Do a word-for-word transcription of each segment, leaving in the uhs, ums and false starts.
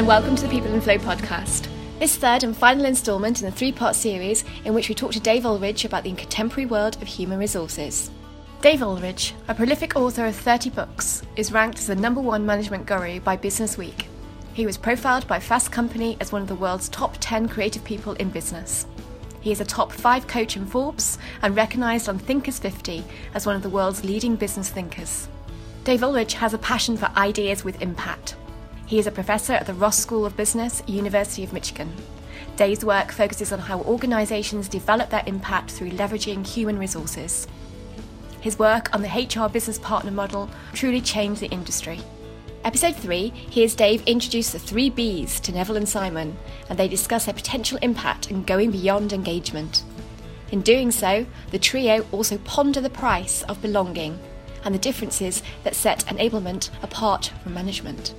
and welcome to the People in Flow podcast. This third and final instalment in the three-part series in which we talk to Dave Ulrich about the contemporary world of human resources. Dave Ulrich, a prolific author of thirty books, is ranked as the number one management guru by Business Week. He was profiled by Fast Company as one of the world's top ten creative people in business. He is a top five coach in Forbes and recognised on Thinkers fifty as one of the world's leading business thinkers. Dave Ulrich has a passion for ideas with impact. He is a professor at the Ross School of Business, University of Michigan. Dave's work focuses on how organisations develop their impact through leveraging human resources. His work on the H R business partner model truly changed the industry. Episode three, hears Dave introduce the three B's to Neville and Simon, and they discuss their potential impact and going beyond engagement. In doing so, the trio also ponder the price of belonging and the differences that set enablement apart from management.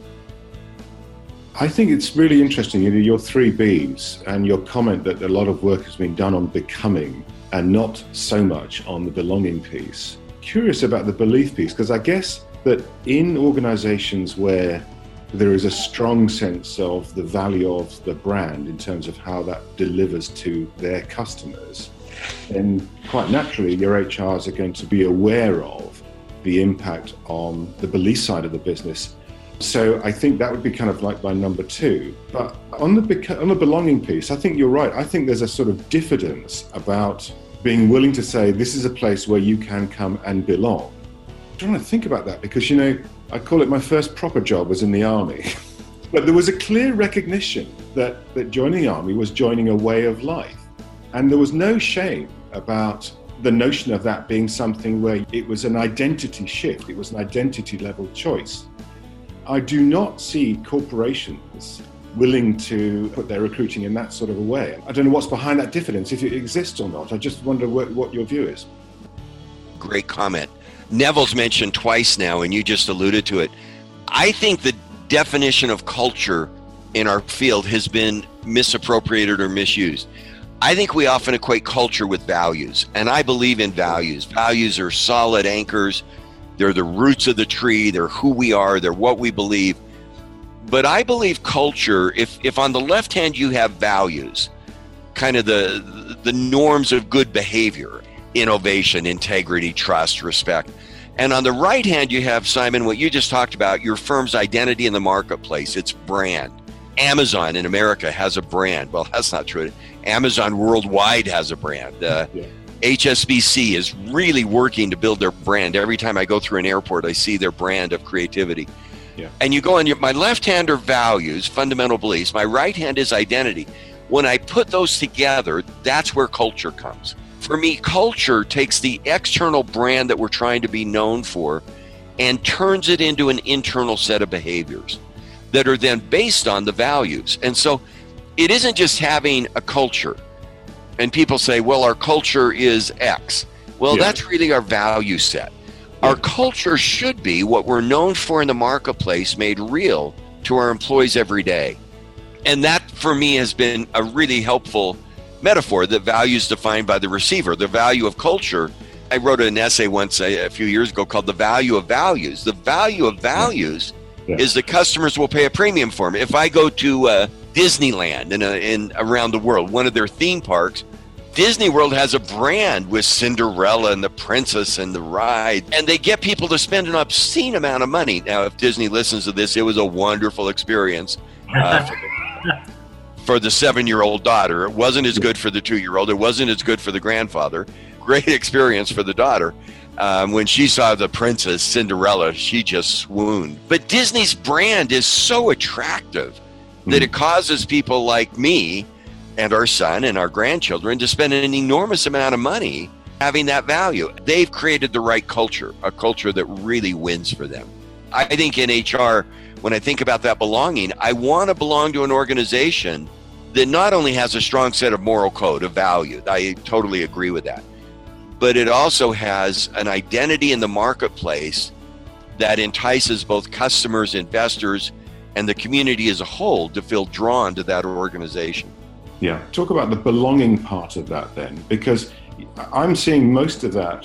I think it's really interesting, you know, your three B's and your comment that a lot of work has been done on becoming and not so much on the belonging piece. Curious about the belief piece, because I guess that in organizations where there is a strong sense of the value of the brand in terms of how that delivers to their customers, then quite naturally your H Rs are going to be aware of the impact on the belief side of the business. So I think that would be kind of like my number two. But on the on the belonging piece, I think you're right. I think there's a sort of diffidence about being willing to say this is a place where you can come and belong. I'm trying to think about that because, you know, I call it my first proper job was in the army. But there was a clear recognition that, that joining the army was joining a way of life. And there was no shame about the notion of that being something where it was an identity shift. It was an identity level choice. I do not see corporations willing to put their recruiting in that sort of a way. I don't know what's behind that diffidence, if it exists or not. I just wonder what, what your view is. Great comment. Neville's mentioned twice now, and you just alluded to it. I think the definition of culture in our field has been misappropriated or misused. I think we often equate culture with values, and I believe in values. Values are solid anchors. They're the roots of the tree. They're who we are. They're what we believe. But I believe culture, if, if on the left hand you have values, kind of the, the norms of good behavior, innovation, integrity, trust, respect. And on the right hand, you have, Simon, what you just talked about, your firm's identity in the marketplace, its brand. Amazon in America has a brand. Well, that's not true. Amazon worldwide has a brand. Uh, yeah. H S B C is really working to build their brand. Every time I go through an airport, I see their brand of creativity. Yeah. And you go on, your, my left hand are values, fundamental beliefs. My right hand is identity. When I put those together, that's where culture comes. For me, culture takes the external brand that we're trying to be known for and turns it into an internal set of behaviors that are then based on the values. And so it isn't just having a culture. And people say, well, our culture is X. Well, yeah. That's really our value set. Yeah. Our culture should be what we're known for in the marketplace made real to our employees every day. And that, for me, has been a really helpful metaphor, that value is defined by the receiver. The value of culture, I wrote an essay once a, a few years ago called The Value of Values. The value of values yeah. Yeah. is that customers will pay a premium for them. If I go to uh, Disneyland in, a, in around the world, one of their theme parks, Disney World has a brand with Cinderella and the princess and the ride, and they get people to spend an obscene amount of money. Now, if Disney listens to this, it was a wonderful experience uh, for, the, for the seven-year-old daughter. It wasn't as good for the two-year-old. It wasn't as good for the grandfather. Great experience for the daughter. Um, when she saw the princess Cinderella, she just swooned. But Disney's brand is so attractive that mm. it causes people like me and our son and our grandchildren to spend an enormous amount of money having that value. They've created the right culture, a culture that really wins for them. I think in H R, when I think about that belonging, I want to belong to an organization that not only has a strong set of moral code, of value, I totally agree with that, but it also has an identity in the marketplace that entices both customers, investors, and the community as a whole to feel drawn to that organization. Yeah, talk about the belonging part of that then, because I'm seeing most of that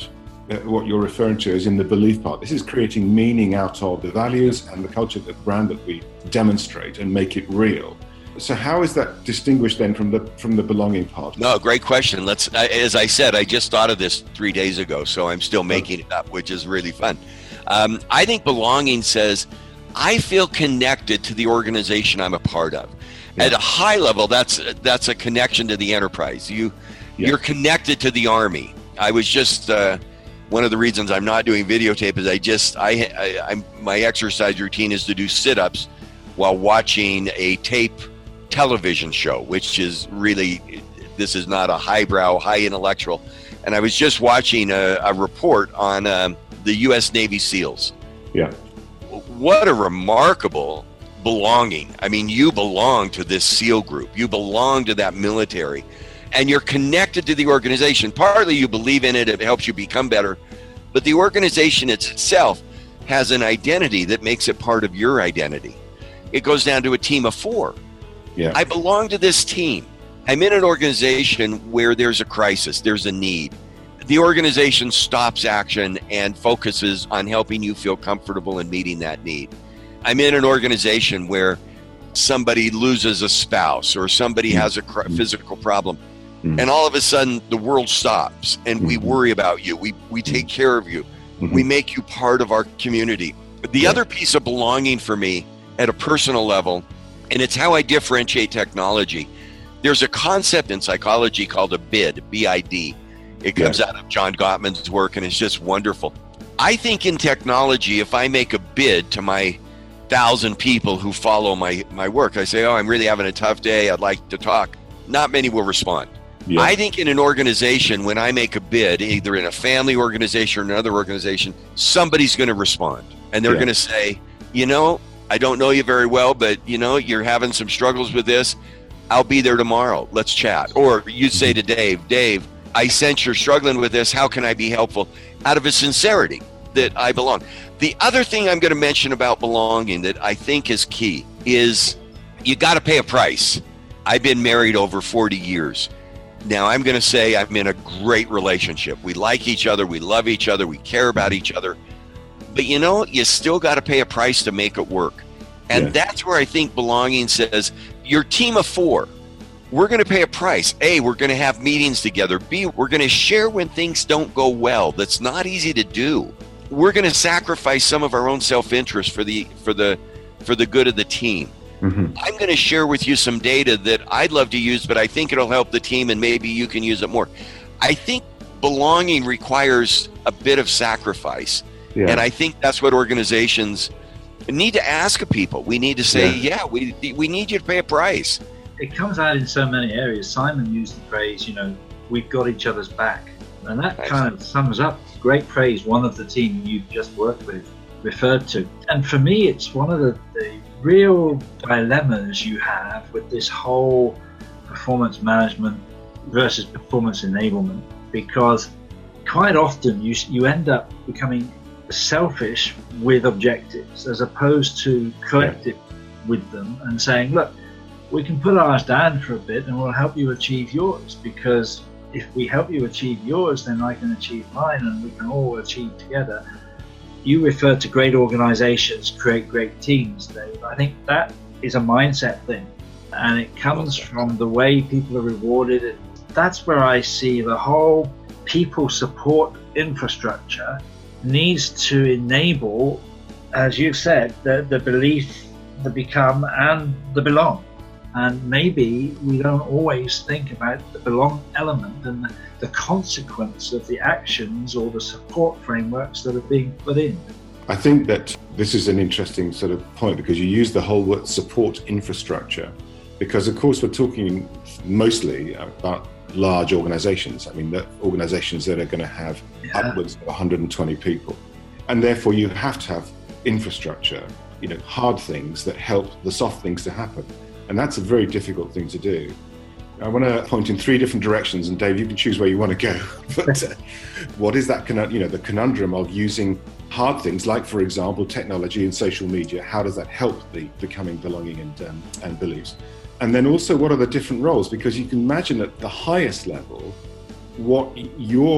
uh, what you're referring to is in the belief part. This is creating meaning out of the values and the culture, the brand that we demonstrate and make it real. So how is that distinguished then from the from the belonging part? No, great question. Let's, as I said, I just thought of this three days ago, so I'm still making it up, which is really fun. Um, I think belonging says, I feel connected to the organization I'm a part of. Yeah. At a high level, that's that's a connection to the enterprise. You, yeah. You're connected to the Army. I was just, uh, one of the reasons I'm not doing videotape is I just, I, I I'm, my exercise routine is to do sit-ups while watching a tape television show, which is really, this is not a highbrow, high intellectual. And I was just watching a, a report on um, the U S Navy SEALs. Yeah. What a remarkable belonging. I mean, you belong to this SEAL group. You belong to that military. And you're connected to the organization. Partly you believe in it, it helps you become better. But the organization itself has an identity that makes it part of your identity. It goes down to a team of four. Yeah. I belong to this team. I'm in an organization where there's a crisis, there's a need. The organization stops action and focuses on helping you feel comfortable in meeting that need. I'm in an organization where somebody loses a spouse or somebody mm-hmm. has a cr- physical problem. Mm-hmm. And all of a sudden the world stops and mm-hmm. we worry about you. We, we take care of you. Mm-hmm. We make you part of our community. But the yeah. other piece of belonging for me at a personal level, and it's how I differentiate technology. There's a concept in psychology called a bid, B I D. It comes yeah. out of John Gottman's work, and it's just wonderful. I think in technology, if I make a bid to my thousand people who follow my, my work, I say, oh, I'm really having a tough day, I'd like to talk. Not many will respond. Yeah. I think in an organization, when I make a bid, either in a family organization or another organization, somebody's going to respond. And they're yeah. going to say, you know, I don't know you very well, but you know, you're having some struggles with this. I'll be there tomorrow. Let's chat. Or you say to Dave, Dave, I sense you're struggling with this. How can I be helpful? Out of a sincerity that I belong. The other thing I'm going to mention about belonging that I think is key is you got to pay a price. I've been married over forty years. Now I'm going to say I'm in a great relationship. We like each other. We love each other. We care about each other. But you know, you still got to pay a price to make it work. And yeah. that's where I think belonging says, your team of four, we're going to pay a price. A, we're going to have meetings together. B, we're going to share when things don't go well. That's not easy to do. We're going to sacrifice some of our own self-interest for the for the for the good of the team. Mm-hmm. I'm going to share with you some data that I'd love to use, but I think it'll help the team and maybe you can use it more. I think belonging requires a bit of sacrifice. Yeah. And I think that's what organizations need to ask of people. We need to say, yeah, yeah we we need you to pay a price. It comes out in so many areas. Simon used the phrase, you know, we've got each other's back. And that Excellent. kind of sums up great praise one of the team you've just worked with referred to. And for me, it's one of the, the real dilemmas you have with this whole performance management versus performance enablement, because quite often you you end up becoming selfish with objectives as opposed to collective with them and saying, look, we can put ours down for a bit and we'll help you achieve yours, because if we help you achieve yours, then I can achieve mine and we can all achieve together. You referred to great organizations create great teams, Dave. I think that is a mindset thing, and it comes from the way people are rewarded. That's where I see the whole people support infrastructure needs to enable, as you've said, the, the belief, the become, and the belong. And maybe we don't always think about the belong element and the, the consequence of the actions or the support frameworks that are being put in. I think that this is an interesting sort of point, because you use the whole word support infrastructure, because of course we're talking mostly about large organizations. I mean, the organizations that are going to have yeah. upwards of one hundred twenty people. And therefore you have to have infrastructure, you know, hard things that help the soft things to happen. And that's a very difficult thing to do. I want to point in three different directions, and Dave, you can choose where you want to go. But uh, what is that, you know, the conundrum of using hard things like, for example, technology and social media? How does that help the becoming, belonging, and um, and beliefs? And then also, what are the different roles? Because you can imagine at the highest level, what your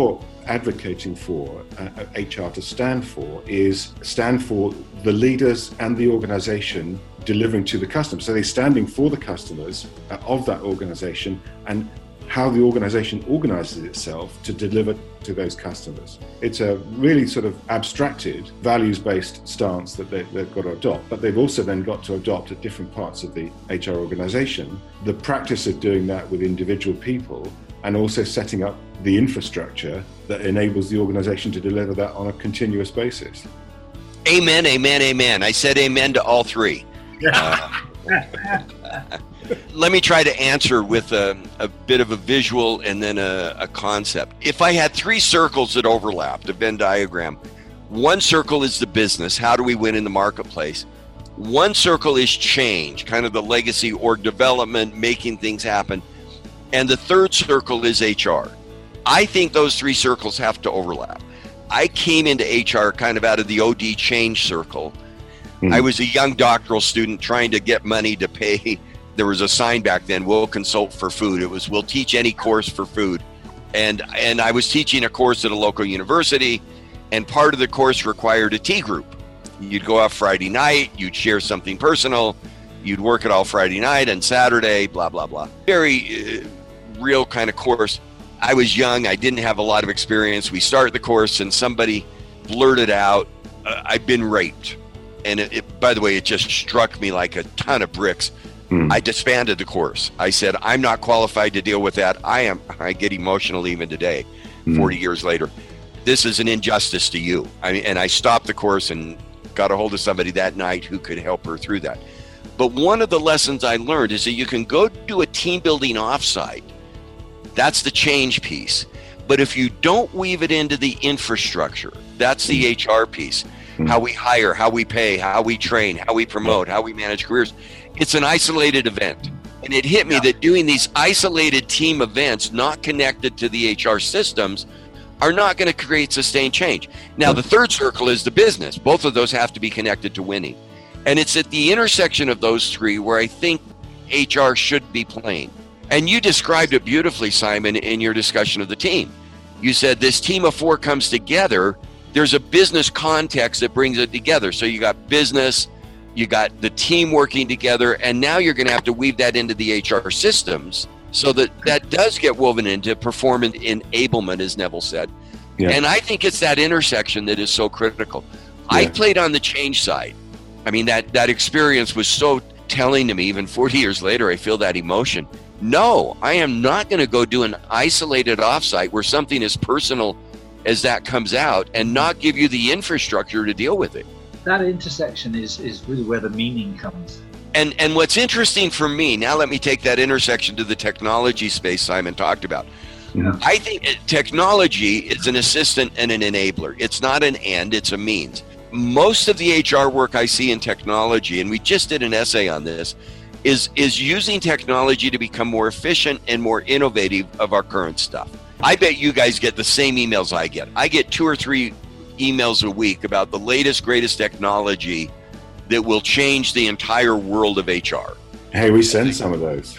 advocating for uh, H R to stand for is stand for the leaders and the organization delivering to the customer. So they're standing for the customers uh, of that organization and how the organization organizes itself to deliver to those customers. It's a really sort of abstracted, values-based stance that they, they've got to adopt, but they've also then got to adopt at different parts of the H R organization the practice of doing that with individual people, and also setting up the infrastructure that enables the organization to deliver that on a continuous basis. Amen, amen, amen. I said amen to all three. Uh, let me try to answer with a, a bit of a visual and then a, a concept. If I had three circles that overlapped, a Venn diagram, one circle is the business. How do we win in the marketplace? One circle is change, kind of the legacy org development, making things happen. And the third circle is H R. I think those three circles have to overlap. I came into H R kind of out of the O D change circle. Mm-hmm. I was a young doctoral student trying to get money to pay. There was a sign back then, we'll consult for food. It was, we'll teach any course for food. And, and I was teaching a course at a local university, and part of the course required a tea group. You'd go out Friday night, you'd share something personal, you'd work it all Friday night and Saturday, blah, blah, blah. Very uh, real kind of course. I was young, I didn't have a lot of experience. We started the course and somebody blurted out, uh, I've been raped. And it, it, by the way, it just struck me like a ton of bricks. Hmm. I disbanded the course. I said, I'm not qualified to deal with that. I am. I get emotional even today, hmm. forty years later. This is an injustice to you. I mean, and I stopped the course and got a hold of somebody that night who could help her through that. But one of the lessons I learned is that you can go do a team building offsite. That's the change piece. But if you don't weave it into the infrastructure, that's the H R piece. How we hire, how we pay, how we train, how we promote, how we manage careers. It's an isolated event. And it hit me yeah. that doing these isolated team events, not connected to the H R systems, are not going to create sustained change. Now, the third circle is the business. Both of those have to be connected to winning. And it's at the intersection of those three where I think H R should be playing. And you described it beautifully, Simon, in your discussion of the team. You said this team of four comes together. There's a business context that brings it together. So you got business, you got the team working together, and now you're going to have to weave that into the H R systems so that that does get woven into performance enablement, as Neville said. Yeah. And I think it's that intersection that is so critical. Yeah. I played on the change side. I mean, that, that experience was so telling to me. Even forty years later, I feel that emotion. No, I am not going to go do an isolated offsite where something as personal as that comes out and not give you the infrastructure to deal with it. That intersection is, is really where the meaning comes. And and what's interesting for me, now let me take that intersection to the technology space Simon talked about. Yeah. I think technology is an assistant and an enabler. It's not an end, it's a means. Most of the H R work I see in technology, and we just did an essay on this, is, is using technology to become more efficient and more innovative of our current stuff. I bet you guys get the same emails I get. I get two or three emails a week about the latest, greatest technology that will change the entire world of H R. Hey, we send some of those.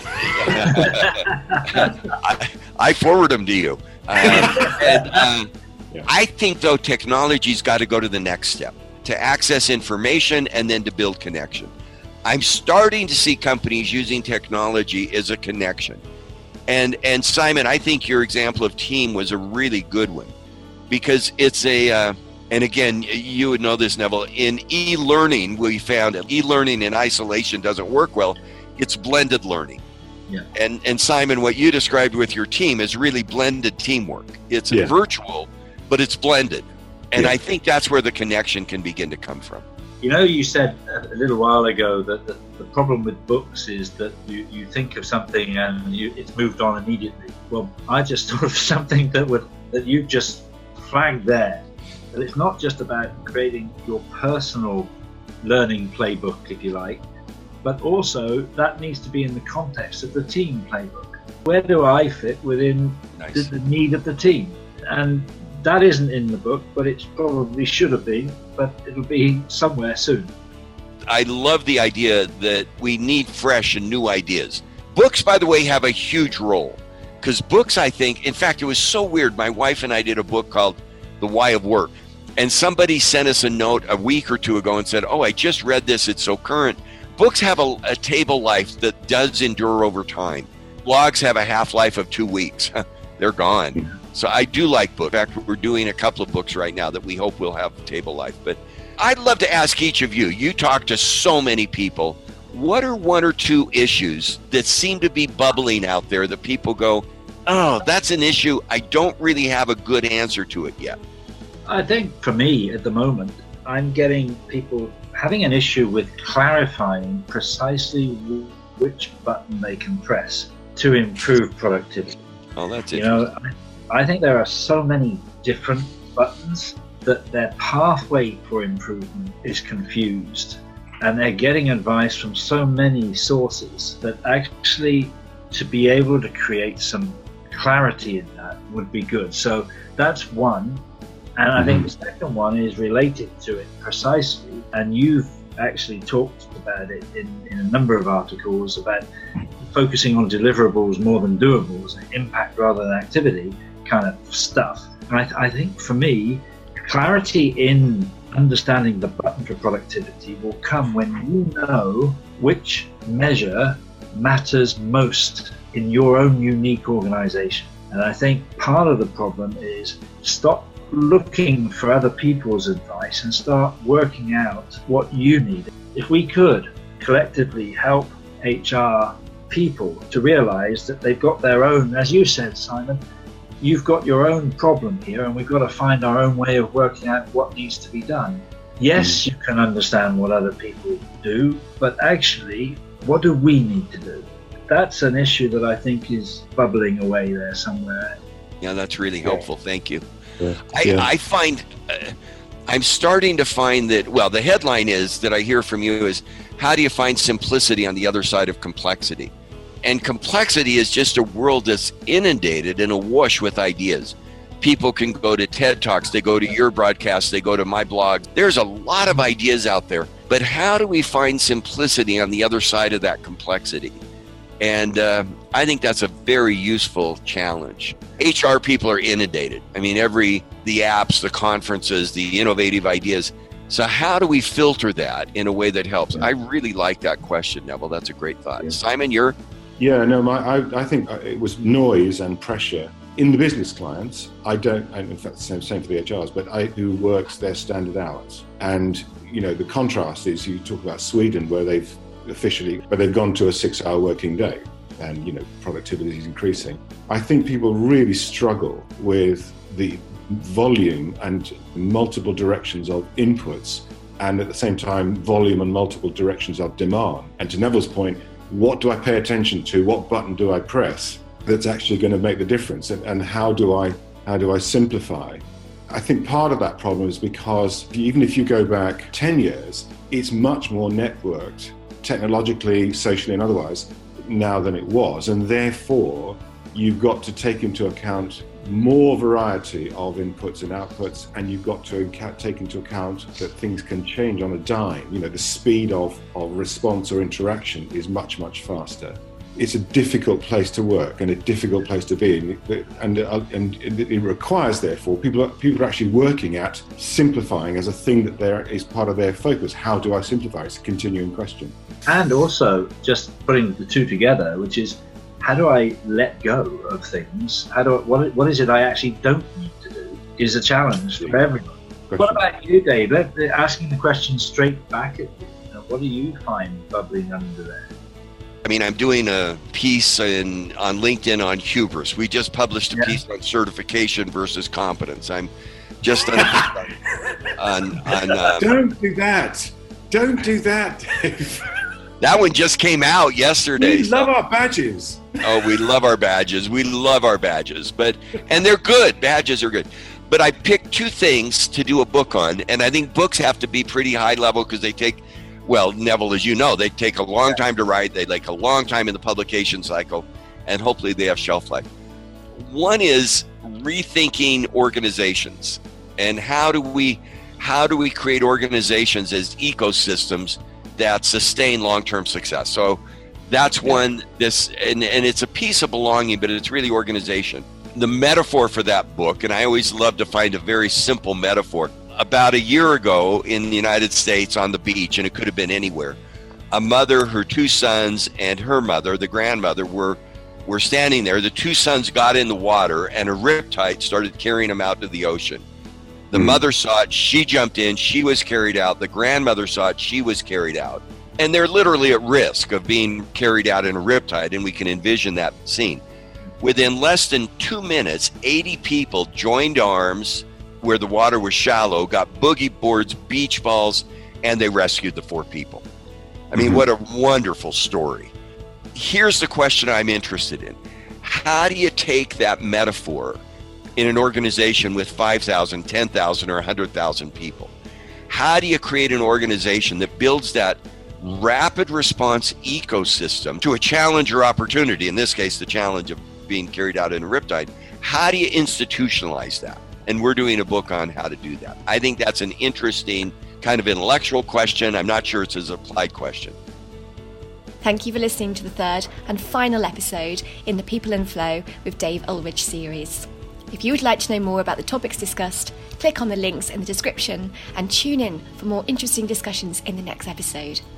I, I forward them to you. Uh, and, um, yeah. I think, though, technology's got to go to the next step, to access information and then to build connection. I'm starting to see companies using technology as a connection. And and Simon, I think your example of team was a really good one, because it's a, uh, and again, you would know this, Neville, in e-learning, we found that e-learning in isolation doesn't work well. It's blended learning. Yeah. And and Simon, what you described with your team is really blended teamwork. It's yeah. virtual, but it's blended. And yeah. I think that's where the connection can begin to come from. You know, you said a little while ago that the, the problem with books is that you, you think of something and you, it's moved on immediately. Well, I just thought of something that would that you just flagged there. That it's not just about creating your personal learning playbook, if you like, but also that needs to be in the context of the team playbook. Where do I fit within nice. the, the need of the team? And that isn't in the book, but it probably should have been, but it'll be somewhere soon. I love the idea that we need fresh and new ideas. Books, by the way, have a huge role. Because books, I think, in fact, it was so weird. My wife and I did a book called The Why of Work. And somebody sent us a note a week or two ago and said, oh, I just read this. It's so current. Books have a, a table life that does endure over time. Blogs have a half-life of two weeks. They're gone. So I do like books. In fact, we're doing a couple of books right now that we hope will have table life. But I'd love to ask each of you, you talk to so many people, what are one or two issues that seem to be bubbling out there that people go, oh, that's an issue. I don't really have a good answer to it yet? I think for me at the moment, I'm getting people having an issue with clarifying precisely which button they can press to improve productivity. Oh, that's you know, I, I think there are so many different buttons that their pathway for improvement is confused. And they're getting advice from so many sources that actually to be able to create some clarity in that would be good. So that's one. And I think the second one is related to it precisely. And you've actually talked about it in, in a number of articles about focusing on deliverables more than doables, impact rather than activity kind of stuff. And I, I think for me, clarity in understanding the button for productivity will come when you know which measure matters most in your own unique organization. And I think part of the problem is stop looking for other people's advice and start working out what you need. If we could collectively help H R people to realize that they've got their own, as you said, Simon, you've got your own problem here, and we've got to find our own way of working out what needs to be done. Yes, you can understand what other people do, but actually, what do we need to do? That's an issue that I think is bubbling away there somewhere. Yeah, that's really helpful. Thank you. Yeah. I, Yeah. I find, uh, I'm starting to find that, well, the headline is that I hear from you is, how do you find simplicity on the other side of complexity? And complexity is just a world that's inundated and awash with ideas. People can go to TED Talks, they go to your broadcast, they go to my blog. There's a lot of ideas out there, but how do we find simplicity on the other side of that complexity? And uh, I think that's a very useful challenge. H R people are inundated. I mean, every, the apps, the conferences, the innovative ideas. So how do we filter that in a way that helps? I really like that question, Neville. That's a great thought. Yeah. Simon, you're? Yeah, no, my, I, I think it was noise and pressure. In the business clients, I don't, and in fact, the same, same for the H Rs, but I who works their standard hours. And, you know, the contrast is you talk about Sweden, where they've officially, but they've gone to a six-hour working day, and, you know, productivity is increasing. I think people really struggle with the volume and multiple directions of inputs, and at the same time, volume and multiple directions of demand. And to Neville's point, what do I pay attention to? What button do I press that's actually going to make the difference? And, and how do I how do I simplify? I think part of that problem is because even if you go back ten years, it's much more networked, technologically, socially, and otherwise, now than it was. And therefore, you've got to take into account more variety of inputs and outputs, and you've got to take into account that things can change on a dime. You know, the speed of, of response or interaction is much, much faster. It's a difficult place to work and a difficult place to be, and, and, and it requires, therefore, people are, people are actually working at simplifying as a thing that there is part of their focus. How do I simplify? It's a continuing question. And also just putting the two together, which is, how do I let go of things? How do I, what, what is it I actually don't need to do is a challenge for everyone. Question. What about you, Dave? Let, asking the question straight back at you. You know, what do you find bubbling under there? I mean, I'm doing a piece in, on LinkedIn on hubris. We just published a yeah. piece on certification versus competence. I'm just on, on, on uh, don't do that. Don't do that, Dave. That one just came out yesterday. We love so. our badges. Oh, we love our badges. We love our badges. But and they're good. Badges are good. But I picked two things to do a book on, and I think books have to be pretty high level because they take, well, Neville, as you know, they take a long time to write. They take a long time in the publication cycle, and hopefully they have shelf life. One is rethinking organizations, and how do we how do we create organizations as ecosystems that sustain long-term success. So That's one, this, and, and it's a piece of belonging, but it's really organization. The metaphor for that book, and I always love to find a very simple metaphor. About a year ago in the United States on the beach, and it could have been anywhere, a mother, her two sons, and her mother, the grandmother, were were standing there. The two sons got in the water, and a riptide started carrying them out to the ocean. The mm. mother saw it, she jumped in, she was carried out. The grandmother saw it, she was carried out. And they're literally at risk of being carried out in a riptide, and we can envision that scene. Within less than two minutes, eighty people joined arms where the water was shallow, got boogie boards, beach balls, and they rescued the four people. I mean, mm-hmm. what a wonderful story. Here's the question I'm interested in. How do you take that metaphor in an organization with five thousand, ten thousand, or one hundred thousand people? How do you create an organization that builds that rapid response ecosystem to a challenge or opportunity, in this case, the challenge of being carried out in a riptide? How do you institutionalize that? And we're doing a book on how to do that. I think that's an interesting kind of intellectual question. I'm not sure it's an applied question. Thank you for listening to the third and final episode in the People and Flow with Dave Ulrich series. If you would like to know more about the topics discussed, click on the links in the description and tune in for more interesting discussions in the next episode.